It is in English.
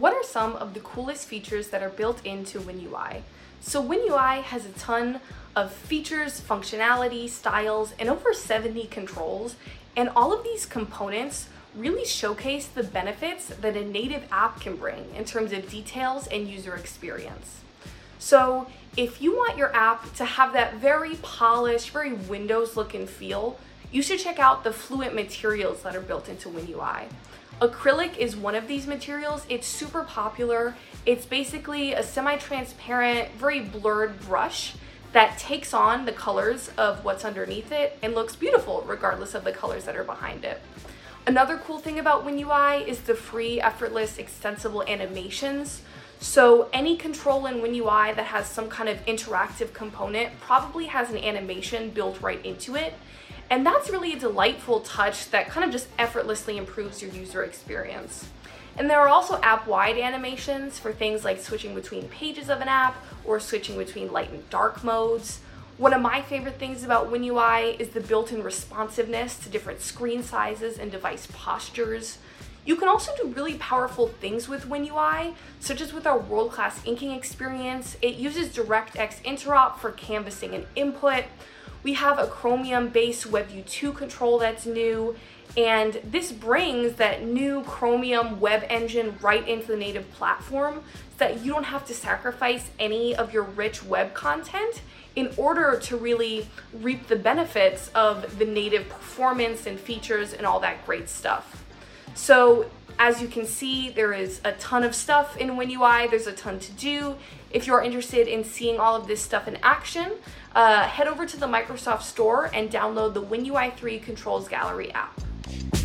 what are some of the coolest features that are built into WinUI? So WinUI has a ton of features, functionality, styles, and over 70 controls, and all of these components really showcase the benefits that a native app can bring in terms of details and user experience. So if you want your app to have that very polished, very Windows look and feel, you should check out the Fluent materials that are built into WinUI. Acrylic is one of these materials. It's super popular. It's basically a semi-transparent, very blurred brush that takes on the colors of what's underneath it and looks beautiful regardless of the colors that are behind it. Another cool thing about WinUI is the free, effortless, extensible animations. So any control in WinUI that has some kind of interactive component probably has an animation built right into it. And that's really a delightful touch that kind of just effortlessly improves your user experience. And there are also app-wide animations for things like switching between pages of an app or switching between light and dark modes. One of my favorite things about WinUI is the built-in responsiveness to different screen sizes and device postures. You can also do really powerful things with WinUI, such as with our world-class inking experience. It uses DirectX Interop for canvassing and input. We have a Chromium-based WebView 2 control that's new, and this brings that new Chromium web engine right into the native platform so that you don't have to sacrifice any of your rich web content in order to really reap the benefits of the native performance and features and all that great stuff. So as you can see, there is a ton of stuff in WinUI. There's a ton to do. If you're interested in seeing all of this stuff in action, head over to the Microsoft Store and download the WinUI 3 Controls Gallery app.